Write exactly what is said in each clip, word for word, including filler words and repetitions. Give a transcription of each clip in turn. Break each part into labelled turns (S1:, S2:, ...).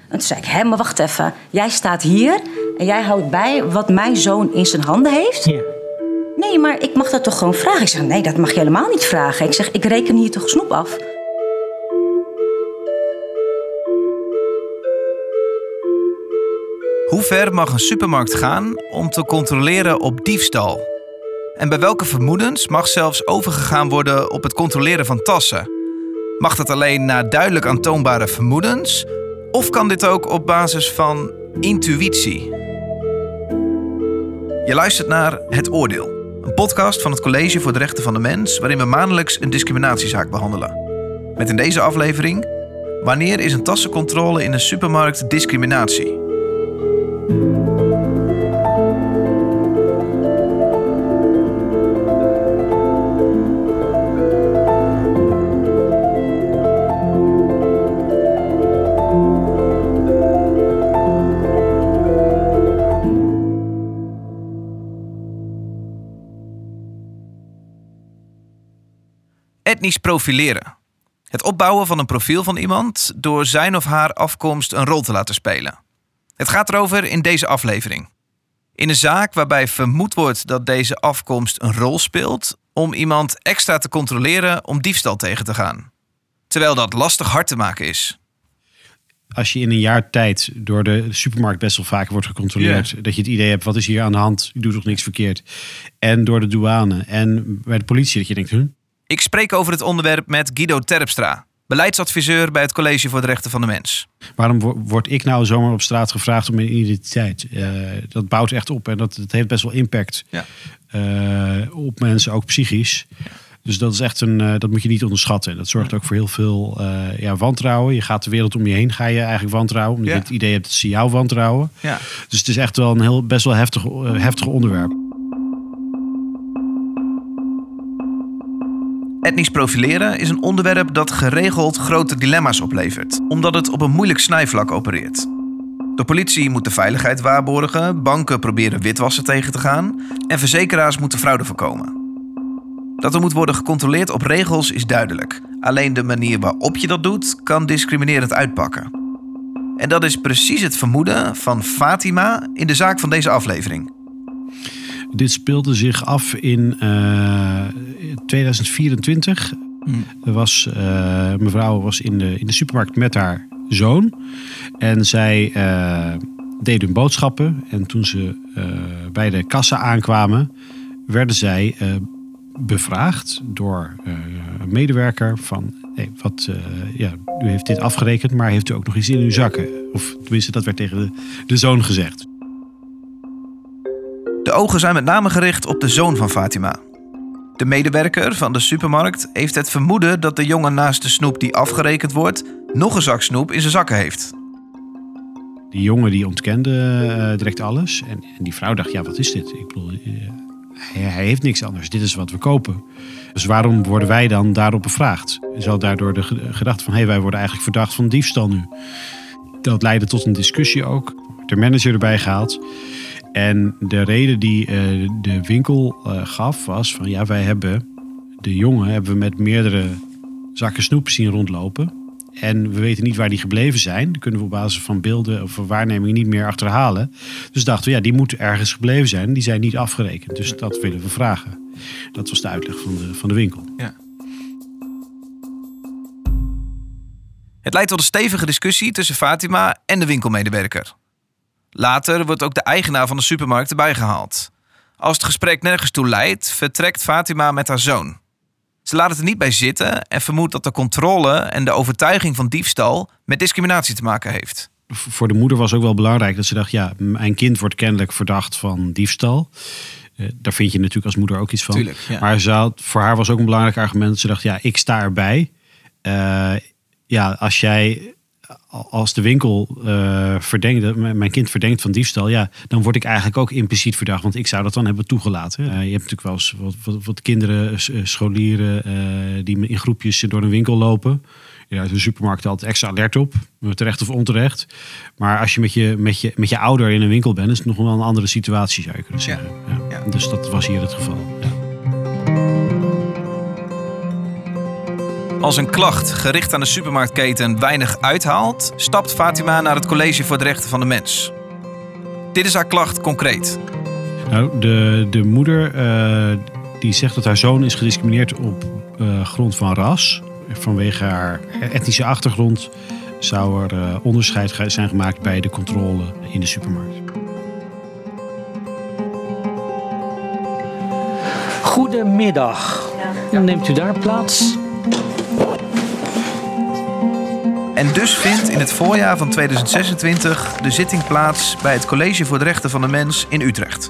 S1: En toen zei ik, hé, maar wacht even. Jij staat hier en jij houdt bij wat mijn zoon in zijn handen heeft?
S2: Ja.
S1: Nee, maar ik mag dat toch gewoon vragen? Ik zeg, nee, dat mag je helemaal niet vragen. Ik zeg, ik reken hier toch snoep af?
S3: Hoe ver mag een supermarkt gaan om te controleren op diefstal? En bij welke vermoedens mag zelfs overgegaan worden op het controleren van tassen? Mag dat alleen na duidelijk aantoonbare vermoedens? Of kan dit ook op basis van intuïtie? Je luistert naar Het Oordeel, een podcast van het College voor de Rechten van de Mens, waarin we maandelijks een discriminatiezaak behandelen. Met in deze aflevering: wanneer is een tassencontrole in een supermarkt discriminatie? Etnisch profileren. Het opbouwen van een profiel van iemand door zijn of haar afkomst een rol te laten spelen. Het gaat erover in deze aflevering. In een zaak waarbij vermoed wordt dat deze afkomst een rol speelt om iemand extra te controleren om diefstal tegen te gaan. Terwijl dat lastig hard te maken is.
S2: Als je in een jaar tijd door de supermarkt best wel vaker wordt gecontroleerd, yeah. dat je het idee hebt, wat is hier aan de hand? Ik doe toch niks verkeerd. En door de douane en bij de politie dat je denkt, hm?
S3: Ik spreek over het onderwerp met Guido Terpstra, beleidsadviseur bij het College voor de Rechten van de Mens.
S2: Waarom word ik nou zomaar op straat gevraagd om mijn identiteit? Uh, dat bouwt echt op en dat, dat heeft best wel impact ja. uh, op mensen, ook psychisch. Ja. Dus dat is echt een, uh, dat moet je niet onderschatten. Dat zorgt ook voor heel veel uh, ja, wantrouwen. Je gaat de wereld om je heen, ga je eigenlijk wantrouwen, omdat ja. je het idee hebt dat ze jou wantrouwen. Ja. Dus het is echt wel een heel best wel heftig, uh, heftig onderwerp.
S3: Etnisch profileren is een onderwerp dat geregeld grote dilemma's oplevert, omdat het op een moeilijk snijvlak opereert. De politie moet de veiligheid waarborgen, banken proberen witwassen tegen te gaan en verzekeraars moeten fraude voorkomen. Dat er moet worden gecontroleerd op regels is duidelijk. Alleen de manier waarop je dat doet kan discriminerend uitpakken. En dat is precies het vermoeden van Fatima in de zaak van deze aflevering.
S2: Dit speelde zich af in uh, tweeduizend vierentwintig. Hmm. Er was, uh, mevrouw was in de, in de supermarkt met haar zoon. En zij uh, deden hun boodschappen. En toen ze uh, bij de kassa aankwamen, werden zij uh, bevraagd door uh, een medewerker van, hey, wat, uh, ja, u heeft dit afgerekend, maar heeft u ook nog iets in uw zakken? Of tenminste, dat werd tegen de, de zoon gezegd.
S3: De ogen zijn met name gericht op de zoon van Fatima. De medewerker van de supermarkt heeft het vermoeden dat de jongen naast de snoep die afgerekend wordt nog een zak snoep in zijn zakken heeft.
S2: Die jongen die ontkende uh, direct alles. En, en die vrouw dacht, ja, wat is dit? Ik bedoel, uh, hij, hij heeft niks anders. Dit is wat we kopen. Dus waarom worden wij dan daarop bevraagd? Ze had daardoor de gedachte van, hé, hey, wij worden eigenlijk verdacht van diefstal nu. Dat leidde tot een discussie ook. De manager erbij gehaald. En de reden die uh, de winkel uh, gaf was van, ja, wij hebben de jongen hebben we met meerdere zakken snoep zien rondlopen. En we weten niet waar die gebleven zijn. Die kunnen we op basis van beelden of waarnemingen niet meer achterhalen. Dus dachten we, ja, die moeten ergens gebleven zijn. Die zijn niet afgerekend. Dus dat willen we vragen. Dat was de uitleg van de, van de winkel. Ja.
S3: Het leidt tot een stevige discussie tussen Fatima en de winkelmedewerker. Later wordt ook de eigenaar van de supermarkt erbij gehaald. Als het gesprek nergens toe leidt, vertrekt Fatima met haar zoon. Ze laat het er niet bij zitten en vermoedt dat de controle en de overtuiging van diefstal met discriminatie te maken heeft.
S2: Voor de moeder was ook wel belangrijk dat ze dacht, ja, mijn kind wordt kennelijk verdacht van diefstal. Uh, daar vind je natuurlijk als moeder ook iets van. Tuurlijk, ja. Maar ze had, voor haar was ook een belangrijk argument dat ze dacht, ja, ik sta erbij. Uh, ja, als jij... Als de winkel uh, verdenkt, mijn kind verdenkt van diefstal, ja, dan word ik eigenlijk ook impliciet verdacht, want ik zou dat dan hebben toegelaten. Uh, je hebt natuurlijk wel eens wat, wat, wat kinderen, scholieren, uh, die in groepjes door een winkel lopen. Ja, de supermarkt altijd extra alert op, terecht of onterecht. Maar als je met je, met je, met je ouder in een winkel bent, is het nog wel een andere situatie, zou je kunnen zeggen. Ja. Ja. Ja. Dus dat was hier het geval. Ja.
S3: Als een klacht gericht aan de supermarktketen weinig uithaalt, stapt Fatima naar het College voor de Rechten van de Mens. Dit is haar klacht concreet.
S2: Nou, de, de moeder uh, die zegt dat haar zoon is gediscrimineerd op uh, grond van ras. Vanwege haar etnische achtergrond zou er uh, onderscheid zijn gemaakt bij de controle in de supermarkt.
S4: Goedemiddag. Dan neemt u daar plaats.
S3: En dus vindt in het voorjaar van tweeduizend zesentwintig de zitting plaats bij het College voor de Rechten van de Mens in Utrecht.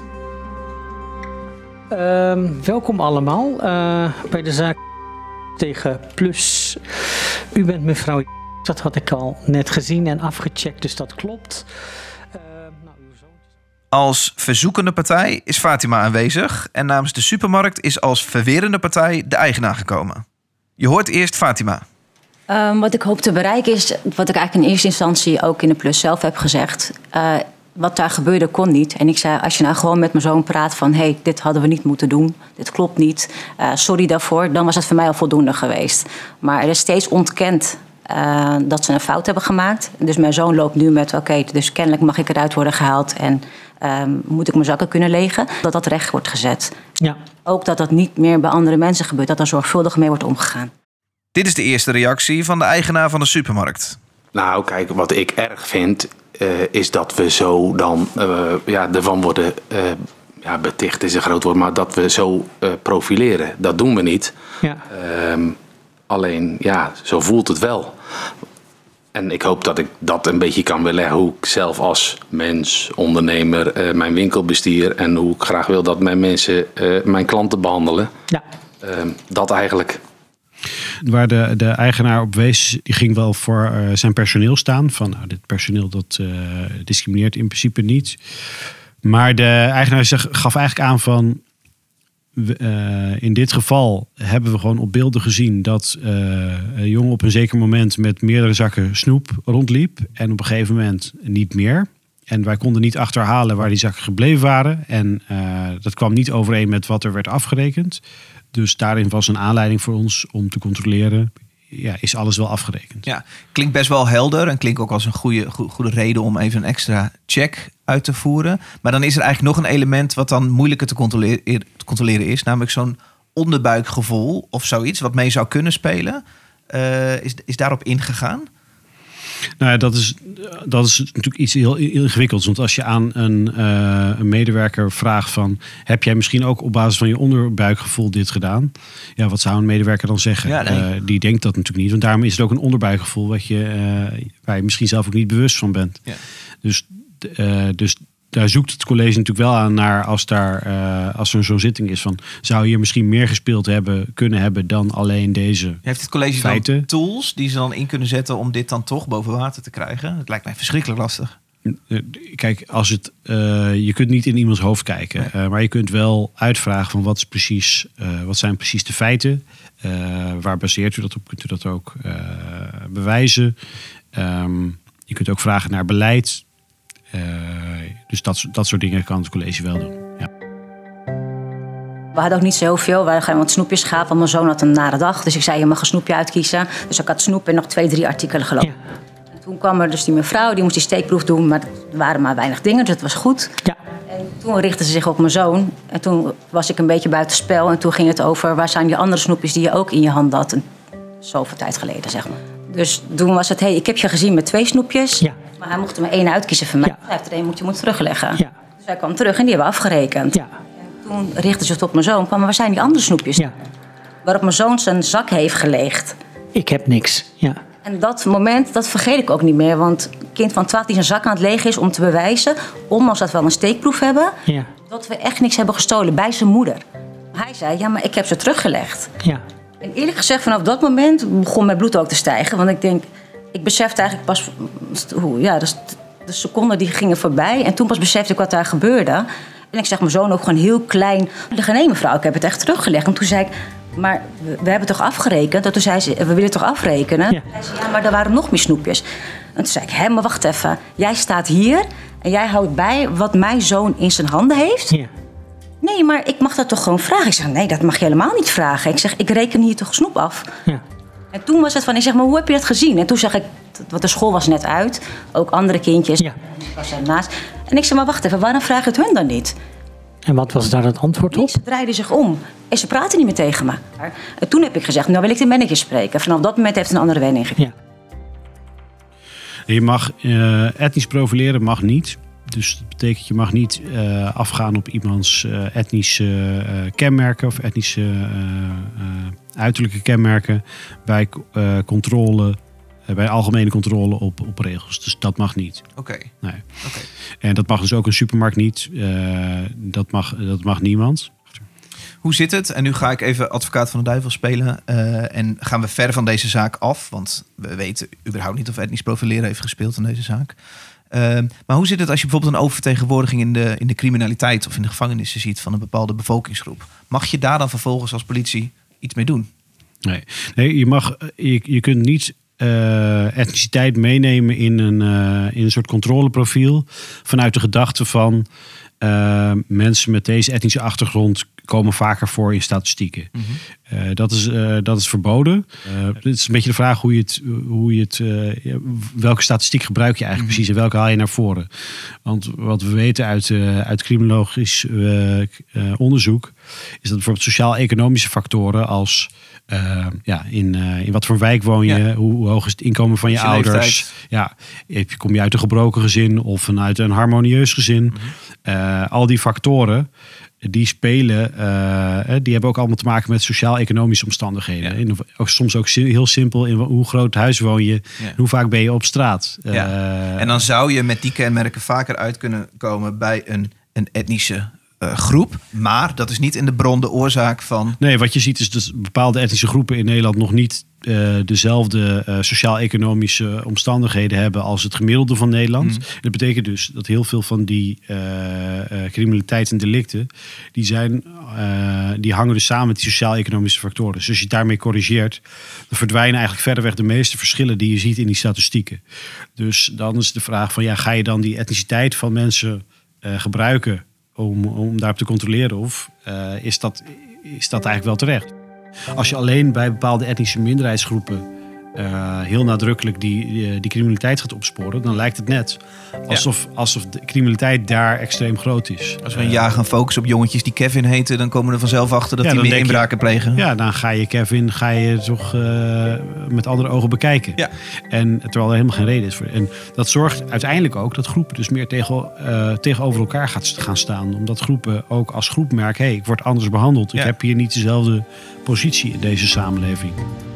S4: Uh, welkom allemaal uh, bij de zaak tegen Plus. U bent mevrouw, dat had ik al net gezien en afgecheckt, dus dat klopt. Uh, nou, uw zoon...
S3: Als verzoekende partij is Fatima aanwezig en namens de supermarkt is als verwerende partij de eigenaar gekomen. Je hoort eerst Fatima.
S1: Um, wat ik hoop te bereiken is, wat ik eigenlijk in eerste instantie ook in de Plus zelf heb gezegd. Uh, wat daar gebeurde kon niet. En ik zei, als je nou gewoon met mijn zoon praat van... hé, hey, dit hadden we niet moeten doen, dit klopt niet, uh, sorry daarvoor... dan was het voor mij al voldoende geweest. Maar er is steeds ontkend uh, dat ze een fout hebben gemaakt. Dus mijn zoon loopt nu met, oké, okay, dus kennelijk mag ik eruit worden gehaald... en um, moet ik mijn zakken kunnen legen, dat dat recht wordt gezet.
S4: Ja. Ook
S1: dat dat niet meer bij andere mensen gebeurt, dat er zorgvuldig mee wordt omgegaan.
S3: Dit is de eerste reactie van de eigenaar van de supermarkt.
S5: Nou, kijk, wat ik erg vind, uh, is dat we zo dan uh, ja, ervan worden... Uh, ja, beticht is een groot woord, maar dat we zo uh, profileren. Dat doen we niet.
S4: Ja.
S5: Um, alleen, ja, zo voelt het wel. En ik hoop dat ik dat een beetje kan weerleggen. Hoe ik zelf als mens, ondernemer, uh, mijn winkel bestier... en hoe ik graag wil dat mijn mensen uh, mijn klanten behandelen.
S4: Ja.
S5: Uh, dat eigenlijk...
S2: Waar de, de eigenaar op wees, die ging wel voor uh, zijn personeel staan. Van nou, dit personeel dat uh, discrimineert in principe niet. Maar de eigenaar zeg, gaf eigenlijk aan van... Uh, in dit geval hebben we gewoon op beelden gezien... dat uh, een jongen op een zeker moment met meerdere zakken snoep rondliep. En op een gegeven moment niet meer. En wij konden niet achterhalen waar die zakken gebleven waren. En uh, dat kwam niet overeen met wat er werd afgerekend. Dus daarin was een aanleiding voor ons om te controleren... ja, is alles wel afgerekend.
S3: Ja, klinkt best wel helder en klinkt ook als een goede, goede reden... om even een extra check uit te voeren. Maar dan is er eigenlijk nog een element wat dan moeilijker te controleren, te controleren is. Namelijk zo'n onderbuikgevoel of zoiets wat mee zou kunnen spelen. Uh, is, is daarop ingegaan?
S2: Nou ja, dat is, dat is natuurlijk iets heel ingewikkelds. Want als je aan een, uh, een medewerker vraagt van... heb jij misschien ook op basis van je onderbuikgevoel dit gedaan? Ja, wat zou een medewerker dan zeggen?
S3: Ja, nee.
S2: uh, die denkt dat natuurlijk niet. Want daarom is het ook een onderbuikgevoel... Wat je, uh, waar je misschien zelf ook niet bewust van bent. Ja. Dus, uh, dus daar zoekt het college natuurlijk wel aan naar... als, daar, uh, als er zo'n zitting is van... zou je hier misschien meer gespeeld hebben, kunnen hebben... dan alleen deze
S3: Heeft het college
S2: feiten.
S3: Dan tools die ze dan in kunnen zetten... om dit dan toch boven water te krijgen? Het lijkt mij verschrikkelijk lastig.
S2: Kijk, als het, uh, je kunt niet in iemands hoofd kijken. Nee. Uh, maar je kunt wel uitvragen van wat, is precies, uh, wat zijn precies de feiten. Uh, waar baseert u dat op? Kunt u dat ook uh, bewijzen? Um, je kunt ook vragen naar beleid. Uh, dus dat, dat soort dingen kan het college wel doen. Ja.
S1: We hadden ook niet zo heel veel. We hadden wat snoepjes gehaald, want mijn zoon had een nare dag. Dus ik zei, je mag een snoepje uitkiezen. Dus ik had snoep en nog twee, drie artikelen geloof ik. Ja. Toen kwam er dus die mevrouw, die moest die steekproef doen. Maar er waren maar weinig dingen, dus het was goed. Ja. En toen richtte ze zich op mijn zoon. En toen was ik een beetje buitenspel. En toen ging het over, waar zijn die andere snoepjes die je ook in je hand had? En zoveel tijd geleden, zeg maar. Dus toen was het, hé, hey, ik heb je gezien met twee snoepjes. Ja. Maar hij mocht er maar één uitkiezen van mij. Ja. Hij heeft er één, moet je moet terugleggen. Ja. Dus hij kwam terug en die hebben we afgerekend. Ja. En toen richtte ze het op mijn zoon. Maar waar zijn die andere snoepjes? Ja. Waarop mijn zoon zijn zak heeft geleegd.
S4: Ik heb niks, ja.
S1: En dat moment, dat vergeet ik ook niet meer. Want een kind van twaalf die zijn zak aan het leeg is om te bewijzen... ondanks dat we wel een steekproef hebben... Ja. dat we echt niks hebben gestolen bij zijn moeder. Hij zei, ja, maar ik heb ze teruggelegd. Ja. En eerlijk gezegd, vanaf dat moment begon mijn bloed ook te stijgen. Want ik denk, ik besefte eigenlijk pas... hoe, ja, de, de seconden die gingen voorbij. En toen pas besefte ik wat daar gebeurde. En ik zeg mijn zoon ook gewoon heel klein... nee mevrouw, ik heb het echt teruggelegd. En toen zei ik... maar we, we hebben toch afgerekend? En toen zei ze, we willen toch afrekenen? Ja. Hij zei, ja, maar er waren nog meer snoepjes. En toen zei ik, hé, maar wacht even. Jij staat hier en jij houdt bij wat mijn zoon in zijn handen heeft? Ja. Nee, maar ik mag dat toch gewoon vragen? Ik zeg, nee, dat mag je helemaal niet vragen. Ik zeg, ik reken hier toch snoep af? Ja. En En toen was het van, ik zeg, maar hoe heb je dat gezien? En toen zag ik, want de school was net uit. Ook andere kindjes.
S4: Ja.
S1: Was ernaast. En ik zei, maar wacht even, waarom vraag je het hun dan niet?
S4: En wat was daar het antwoord op?
S1: Ze draaiden zich om. En ze praten niet meer tegen me. En toen heb ik gezegd, nou wil ik de manager spreken. Vanaf dat moment heeft het een andere wending gekregen.
S2: Ja. Je mag uh, etnisch profileren, mag niet. Dus dat betekent, je mag niet uh, afgaan op iemands uh, etnische uh, kenmerken of etnische uh, uh, uiterlijke kenmerken bij uh, controle, uh, bij algemene controle op, op regels. Dus dat mag niet.
S3: Oké. Okay.
S2: Nee.
S3: Okay.
S2: En dat mag dus ook een supermarkt niet. Uh, dat, mag, dat mag niemand.
S3: Hoe zit het? En nu ga ik even advocaat van de duivel spelen. Uh, en gaan we ver van deze zaak af. Want we weten überhaupt niet of etnisch profileren heeft gespeeld in deze zaak. Uh, maar hoe zit het als je bijvoorbeeld een oververtegenwoordiging in de, in de criminaliteit of in de gevangenissen ziet van een bepaalde bevolkingsgroep? Mag je daar dan vervolgens als politie iets mee doen?
S2: Nee, nee je, mag, je, je kunt niet uh, etniciteit meenemen in een, uh, in een soort controleprofiel vanuit de gedachte van uh, mensen met deze etnische achtergrond komen vaker voor in statistieken. Mm-hmm. Uh, dat, is, uh, dat is verboden. Uh, het is een beetje de vraag hoe je het, hoe je het uh, welke statistiek gebruik je eigenlijk mm-hmm. precies en welke haal je naar voren. Want wat we weten uit, uh, uit criminologisch uh, uh, onderzoek is dat bijvoorbeeld sociaal-economische factoren als uh, ja, in, uh, in wat voor wijk woon je, ja. hoe, hoe hoog is het inkomen van je, je ouders, leeftijd. Ja, kom je uit een gebroken gezin of vanuit een harmonieus gezin. Mm-hmm. Uh, al die factoren die spelen, uh, die hebben ook allemaal te maken met sociaal-economische omstandigheden. Ja. In, ook, soms ook heel simpel in hoe groot huis woon je, ja. hoe vaak ben je op straat.
S3: Ja. Uh, en dan zou je met die kenmerken vaker uit kunnen komen bij een, een etnische uh, groep. Maar dat is niet in de bron de oorzaak van...
S2: Nee, wat je ziet is dat bepaalde etnische groepen in Nederland nog niet Uh, dezelfde uh, sociaal-economische omstandigheden hebben als het gemiddelde van Nederland. Mm. Dat betekent dus dat heel veel van die uh, uh, criminaliteit en delicten, die, zijn, uh, die hangen dus samen met die sociaal-economische factoren. Dus als je het daarmee corrigeert, dan verdwijnen eigenlijk verreweg de meeste verschillen die je ziet in die statistieken. Dus dan is de vraag van, ja, ga je dan die etniciteit van mensen uh, gebruiken om, om daarop te controleren? Of uh, is dat, is dat eigenlijk wel terecht? Als je alleen bij bepaalde etnische minderheidsgroepen uh, heel nadrukkelijk die, die, die criminaliteit gaat opsporen, dan lijkt het net alsof, ja. alsof de criminaliteit daar extreem groot is.
S3: Als we een jaar gaan focussen op jongetjes die Kevin heten, dan komen we er vanzelf achter dat ja, die meer inbraken je, plegen.
S2: Ja, dan ga je Kevin ga je toch uh, met andere ogen bekijken. Ja. En terwijl er helemaal geen reden is voor. En dat zorgt uiteindelijk ook dat groepen dus meer tegen, uh, tegenover elkaar gaat, gaan staan. Omdat groepen ook als groep merken, hé, hey, ik word anders behandeld. Ja. Ik heb hier niet dezelfde positie in deze samenleving.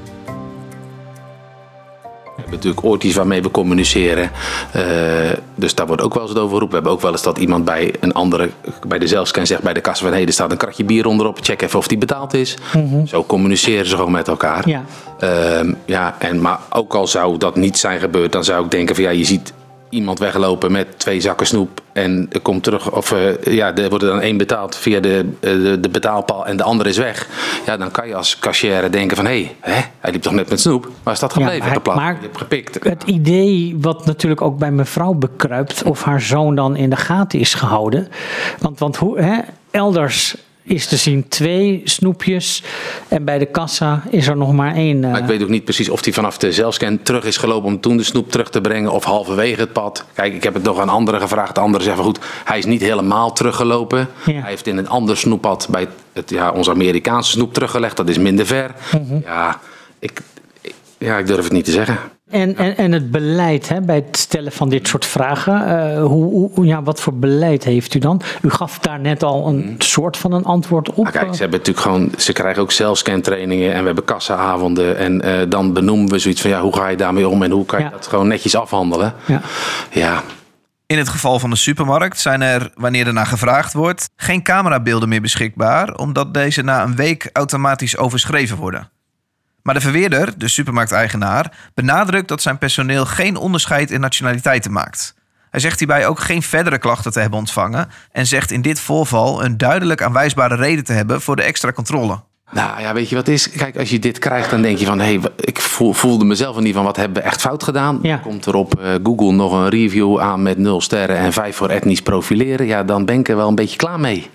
S5: We hebben natuurlijk ooit iets waarmee we communiceren. Uh, dus daar wordt ook wel eens over geroepen. We hebben ook wel eens dat iemand bij een andere, bij de zelfscan zegt bij de kassa van hé, er staat een kratje bier onderop. Check even of die betaald is. Mm-hmm. Zo communiceren ze gewoon met elkaar. Ja. Uh, ja, en, maar ook al zou dat niet zijn gebeurd, dan zou ik denken van ja, je ziet iemand weglopen met twee zakken snoep en er komt terug, of uh, ja, er wordt er dan één betaald via de, de, de betaalpaal en de andere is weg. Ja, dan kan je als cashier denken van hé, hey, hij liep toch net met snoep, waar is dat gebleven? Ja, hij, de plat, maar je hebt gepikt.
S4: Het idee wat natuurlijk ook bij mevrouw bekruipt, of haar zoon dan in de gaten is gehouden. Want, want hoe, hè, elders is te zien twee snoepjes en bij de kassa is er nog maar één. Uh...
S5: Maar ik weet ook niet precies of hij vanaf de zelfscan terug is gelopen om toen de snoep terug te brengen of halverwege het pad. Kijk, ik heb het nog aan anderen gevraagd. De anderen zeggen goed, hij is niet helemaal teruggelopen. Ja. Hij heeft in een ander snoeppad bij het, ja, onze Amerikaanse snoep teruggelegd. Dat is minder ver. Mm-hmm. Ja, ik, ik, ja, ik durf het niet te zeggen.
S4: En, en, en het beleid hè, bij het stellen van dit soort vragen, uh, hoe, hoe, ja, wat voor beleid heeft u dan? U gaf daar net al een hmm. soort van een antwoord op.
S5: Maar kijk, ze hebben natuurlijk gewoon, ze krijgen ook zelfscantrainingen en we hebben kassaavonden en uh, dan benoemen we zoiets van ja, hoe ga je daarmee om en hoe kan je ja. dat gewoon netjes afhandelen? Ja. ja.
S3: In het geval van de supermarkt zijn er, wanneer er naar gevraagd wordt, geen camerabeelden meer beschikbaar, omdat deze na een week automatisch overschreven worden. Maar de verweerder, de supermarkteigenaar, benadrukt dat zijn personeel geen onderscheid in nationaliteiten maakt. Hij zegt hierbij ook geen verdere klachten te hebben ontvangen en zegt in dit voorval een duidelijk aanwijsbare reden te hebben voor de extra controle.
S5: Nou ja, weet je wat is? Kijk, als je dit krijgt, dan denk je van hé, hey, ik voelde mezelf in ieder geval, wat hebben we echt fout gedaan? Ja. Dan komt er op uh, Google nog een review aan met nul sterren en vijf voor etnisch profileren. Ja, dan ben ik er wel een beetje klaar mee.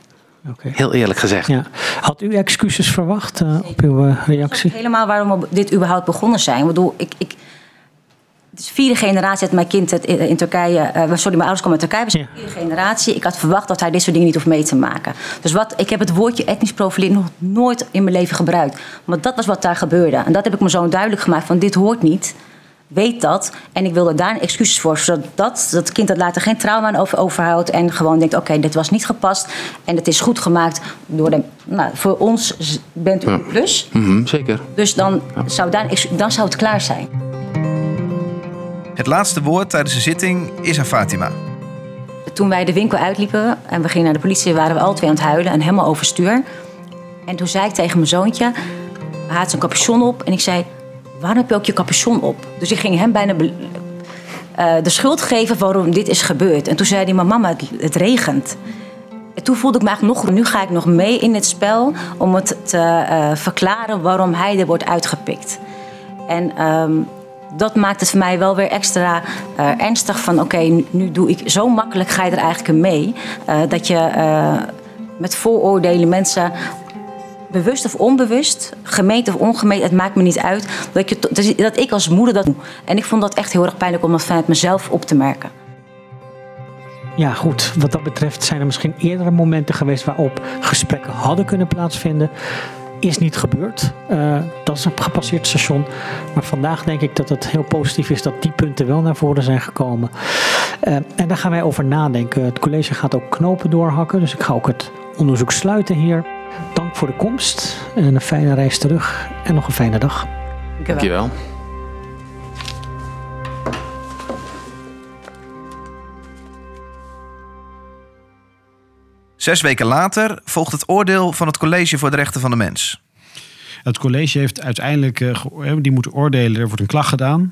S4: Okay.
S5: Heel eerlijk gezegd.
S4: Ja. Had u excuses verwacht uh, op uw uh, reactie?
S1: Helemaal waarom we dit überhaupt begonnen zijn. Ik bedoel, ik... ik Het is de vierde generatie dat mijn kind in Turkije... Uh, sorry, mijn ouders komen uit Turkije. We zijn de vierde generatie. Ik had verwacht dat hij dit soort dingen niet hoeft mee te maken. Dus wat, ik heb het woordje etnisch profileren nog nooit in mijn leven gebruikt. Maar dat was wat daar gebeurde. En dat heb ik me zo duidelijk gemaakt van dit hoort niet. Weet dat. En ik wilde daar excuses voor. Zodat dat, dat kind dat later geen trauma aan over, overhoudt. En gewoon denkt, oké, okay, dit was niet gepast. En het is goed gemaakt door de... Nou, voor ons bent u een plus.
S5: Ja. Mm-hmm, zeker.
S1: Dus dan, ja. zou daar, dan zou het klaar zijn.
S3: Het laatste woord tijdens de zitting is aan Fatima.
S1: Toen wij de winkel uitliepen en we gingen naar de politie... waren we alle twee aan het huilen en helemaal overstuur. En toen zei ik tegen mijn zoontje... hij had zijn capuchon op en ik zei... waarom heb je ook je capuchon op? Dus ik ging hem bijna be- uh, de schuld geven waarom dit is gebeurd. En toen zei hij, maar mama, het, het regent. En toen voelde ik me eigenlijk nog... nu ga ik nog mee in het spel... om het te uh, verklaren waarom hij er wordt uitgepikt. En... Um, dat maakt het voor mij wel weer extra uh, ernstig van... oké, okay, nu, nu doe ik zo makkelijk, ga je er eigenlijk in mee... Uh, dat je uh, met vooroordelen mensen... bewust of onbewust, gemeend of ongemeend... het maakt me niet uit, dat, je, dat ik als moeder dat doe. En ik vond dat echt heel erg pijnlijk om dat vanuit mezelf op te merken.
S4: Ja, goed. Wat dat betreft zijn er misschien eerdere momenten geweest... waarop gesprekken hadden kunnen plaatsvinden... Is niet gebeurd. Uh, dat is een gepasseerd station. Maar vandaag denk ik dat het heel positief is dat die punten wel naar voren zijn gekomen. Uh, en daar gaan wij over nadenken. Het college gaat ook knopen doorhakken. Dus ik ga ook het onderzoek sluiten hier. Dank voor de komst. En een fijne reis terug. En nog een fijne dag.
S5: Dank je wel.
S3: Zes weken later volgt het oordeel van het College voor de Rechten van de Mens.
S2: Het college heeft uiteindelijk, uh, ge- die moeten oordelen, er wordt een klacht gedaan.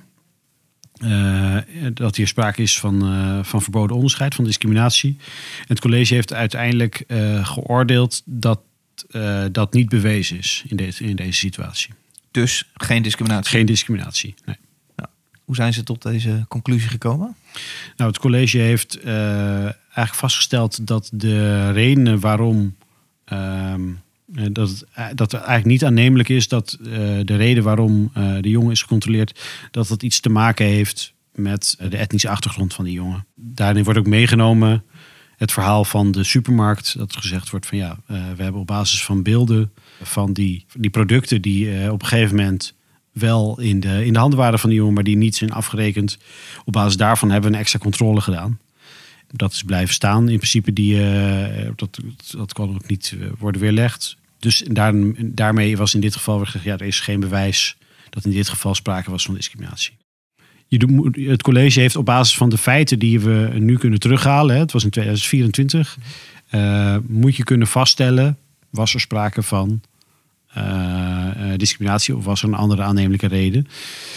S2: Uh, dat hier sprake is van, uh, van verboden onderscheid, van discriminatie. En het college heeft uiteindelijk uh, geoordeeld dat uh, dat niet bewezen is in, de, in deze situatie.
S3: Dus geen discriminatie?
S2: Geen discriminatie, nee.
S3: Ja. Hoe zijn ze tot deze conclusie gekomen?
S2: Nou, het college heeft uh, eigenlijk vastgesteld dat de redenen waarom... Uh, dat, het, dat het eigenlijk niet aannemelijk is dat uh, de reden waarom uh, de jongen is gecontroleerd... dat dat iets te maken heeft met de etnische achtergrond van die jongen. Daarin wordt ook meegenomen het verhaal van de supermarkt. Dat gezegd wordt van ja, uh, we hebben op basis van beelden van die, die producten... die uh, op een gegeven moment... wel in de, in de handen waren van die jongen, maar die niet zijn afgerekend. Op basis daarvan hebben we een extra controle gedaan. Dat is blijven staan. In principe, die, uh, dat, dat kan ook niet worden weerlegd. Dus daar, daarmee was in dit geval weer gezegd, ja, er is geen bewijs dat in dit geval sprake was van discriminatie. Je doet, het college heeft op basis van de feiten die we nu kunnen terughalen, hè, het was in tweeduizend vierentwintig, uh, moet je kunnen vaststellen, was er sprake van Uh, uh, discriminatie of was er een andere aannemelijke reden.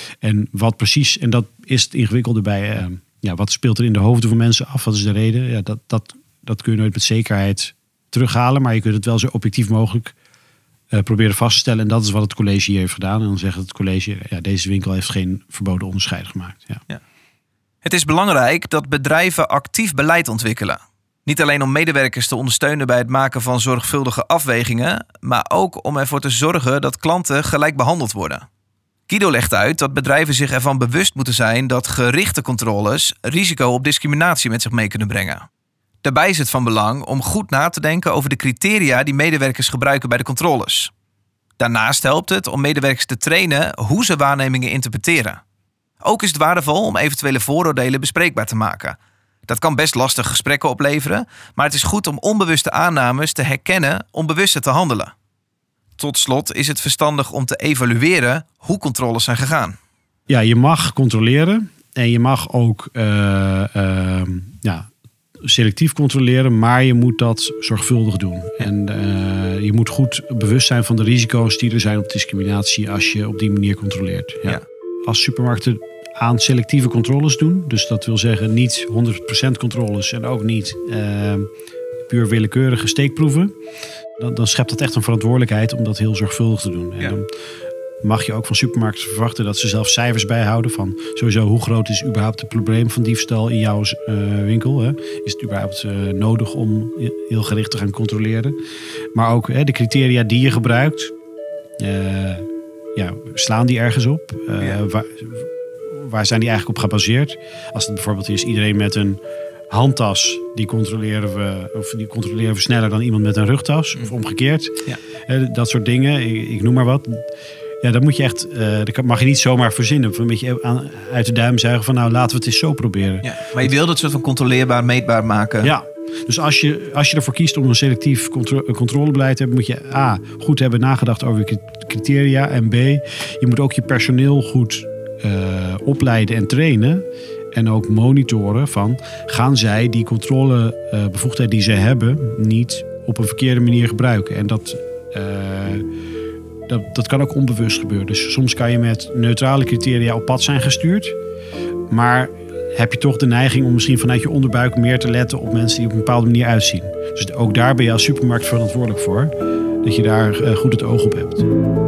S2: En wat precies, en dat is het ingewikkelde bij, uh, ja, wat speelt er in de hoofden van mensen af? Wat is de reden? Ja, dat, dat, dat kun je nooit met zekerheid terughalen, maar je kunt het wel zo objectief mogelijk uh, proberen vast te stellen. En dat is wat het college hier heeft gedaan. En dan zegt het college, ja, deze winkel heeft geen verboden onderscheid gemaakt. Ja.
S3: Ja. Het is belangrijk dat bedrijven actief beleid ontwikkelen. Niet alleen om medewerkers te ondersteunen bij het maken van zorgvuldige afwegingen, maar ook om ervoor te zorgen dat klanten gelijk behandeld worden. Guido legt uit dat bedrijven zich ervan bewust moeten zijn dat gerichte controles risico op discriminatie met zich mee kunnen brengen. Daarbij is het van belang om goed na te denken over de criteria die medewerkers gebruiken bij de controles. Daarnaast helpt het om medewerkers te trainen hoe ze waarnemingen interpreteren. Ook is het waardevol om eventuele vooroordelen bespreekbaar te maken. Dat kan best lastig gesprekken opleveren, maar het is goed om onbewuste aannames te herkennen om bewuster te handelen. Tot slot is het verstandig om te evalueren hoe controles zijn gegaan.
S2: Ja, je mag controleren en je mag ook uh, uh, ja, selectief controleren, maar je moet dat zorgvuldig doen. En uh, je moet goed bewust zijn van de risico's die er zijn op discriminatie als je op die manier controleert. Ja. Ja. Als supermarkten aan selectieve controles doen, dus dat wil zeggen niet honderd procent controles en ook niet uh, puur willekeurige steekproeven, dan, dan schept dat echt een verantwoordelijkheid om dat heel zorgvuldig te doen. En
S3: ja.
S2: dan mag je ook van supermarkten verwachten dat ze zelf cijfers bijhouden van sowieso hoe groot is überhaupt het probleem van diefstal in jouw uh, winkel. Hè? Is het überhaupt uh, nodig om heel gericht te gaan controleren? Maar ook hè, de criteria die je gebruikt, uh, ja, slaan die ergens op? Uh, ja. waar, waar zijn die eigenlijk op gebaseerd? Als het bijvoorbeeld is iedereen met een handtas, die controleren we, of die controleren we sneller dan iemand met een rugtas, of omgekeerd. Ja. Uh, dat soort dingen, ik, ik noem maar wat. Ja, dat moet je echt, uh, dat mag je niet zomaar verzinnen. Of een beetje aan, uit de duim zuigen van nou, laten we het eens zo proberen.
S3: Ja, maar je wil dat soort van controleerbaar, meetbaar maken.
S2: Ja, dus als je, als je ervoor kiest om een selectief contro- controlebeleid te hebben, moet je A, goed hebben nagedacht over je criteria. En B, je moet ook je personeel goed uh, opleiden en trainen. En ook monitoren van, gaan zij die controlebevoegdheid die zij hebben niet op een verkeerde manier gebruiken. En dat... Uh, Dat, dat kan ook onbewust gebeuren. Dus soms kan je met neutrale criteria op pad zijn gestuurd. Maar heb je toch de neiging om misschien vanuit je onderbuik meer te letten op mensen die op een bepaalde manier uitzien. Dus ook daar ben je als supermarkt verantwoordelijk voor. Dat je daar uh, goed het oog op hebt.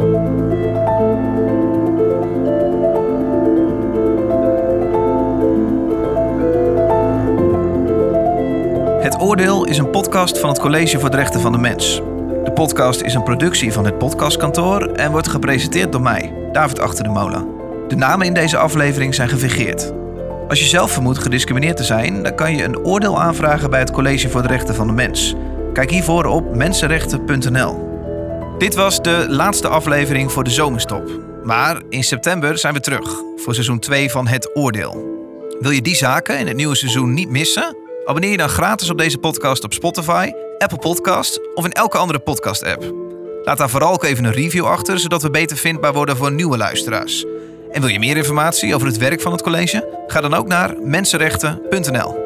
S3: Het Oordeel is een podcast van het College voor de Rechten van de Mens. De podcast is een productie van het Podcastkantoor en wordt gepresenteerd door mij, David Achter de Molen. De namen in deze aflevering zijn gefingeerd. Als je zelf vermoedt gediscrimineerd te zijn, dan kan je een oordeel aanvragen bij het College voor de Rechten van de Mens. Kijk hiervoor op mensenrechten punt n l. Dit was de laatste aflevering voor de zomerstop. Maar in september zijn we terug voor seizoen twee van Het Oordeel. Wil je die zaken in het nieuwe seizoen niet missen? Abonneer je dan gratis op deze podcast op Spotify, Apple Podcasts of in elke andere podcast-app. Laat daar vooral ook even een review achter, zodat we beter vindbaar worden voor nieuwe luisteraars. En wil je meer informatie over het werk van het college? Ga dan ook naar mensenrechten punt n l.